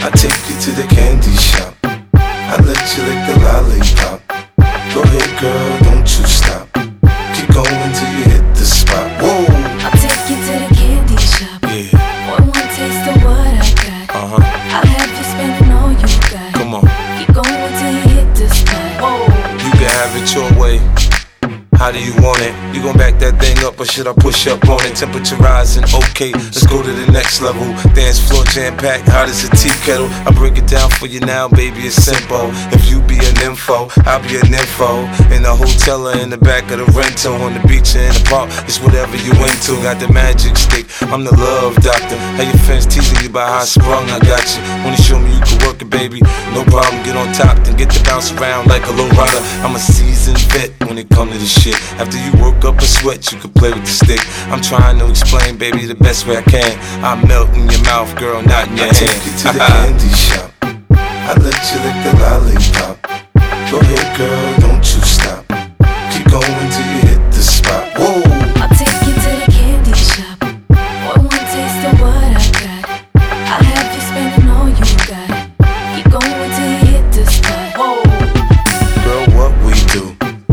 I take you to the candy shop. I let you lick the lollipop. Go ahead, girl, don't you stop. Keep going till you hit the spot. Whoa. I'll take you to the candy shop. Yeah. One taste of what I got. I'll have you spending all you got. Come on. Keep going till you hit the spot. Whoa. You can have it your way. How do you want it? You gon' back that thing up or should I push up on it? Temperature rising, okay, let's go to the next level. Dance floor jam-packed, hot as a tea kettle. I break it down for you now, baby, it's simple. If you be an info, I'll be an info. In the hotel or in the back of the rental, on the beach or in the park, it's whatever you into. Got the magic stick, I'm the love doctor. How your fans teasing you about how I sprung, I got you. Wanna show me you can work it, baby? No problem, get on top, then get to bounce around like a low rider. I'm a seasoned vet when it comes to this shit. After you work up a sweat, you can play with the stick. I'm trying to explain, baby, the best way I can. I melt in your mouth, girl, not in your hand. I take you to the candy shop. I let you lick the lollipop. Go ahead, girl, don't you stop. Keep going till you hit the spot. Whoa. I'll take you to the candy shop. One taste of what I got. I'll have you spending all you got. Keep going till you hit the spot. Whoa. Girl, what we do,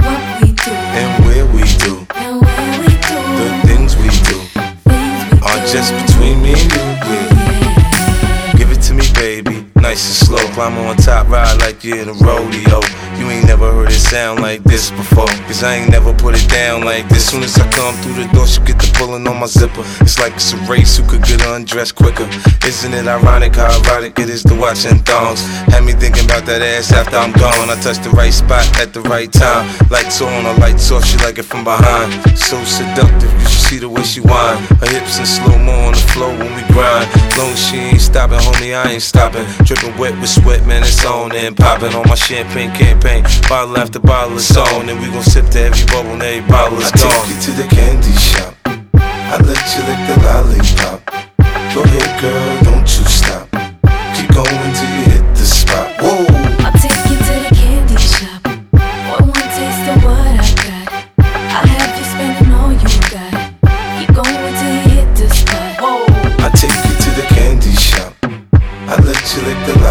and where we do, the things we do are just between me and you, yeah. Give it to me, baby, nice and slow. Climb on top, ride like you're in a rodeo. You ain't never heard it sound like this before, cause I ain't never put it down like this. Soon as I come through the door, she get the pulling on my zipper. It's like it's a race, who could get undressed quicker. Isn't it ironic how erotic it is to watching thongs? Had me thinking about that ass after I'm gone. I touch the right spot at the right time. Lights on or lights off, she like it from behind. So seductive, you should see the way she whine. Her hips in slow-mo on the floor when we grind. Long as she ain't stopping, homie, I ain't stopping. Dripping wet with sweat, man, it's on and popping on my champagne campaign. Bottle after bottle is on, and we gon' sip to every bubble and every bottle is gone. I take you to the candy shop. I let you lick the lollipop. Go ahead, girl, don't you stop. Keep going till you hit the spot. Whoa. I'll take you to the candy shop. One taste of what I got. I'll have you spending all you got. Keep going till you hit the spot. Whoa. I take you to the candy shop. I let you lick the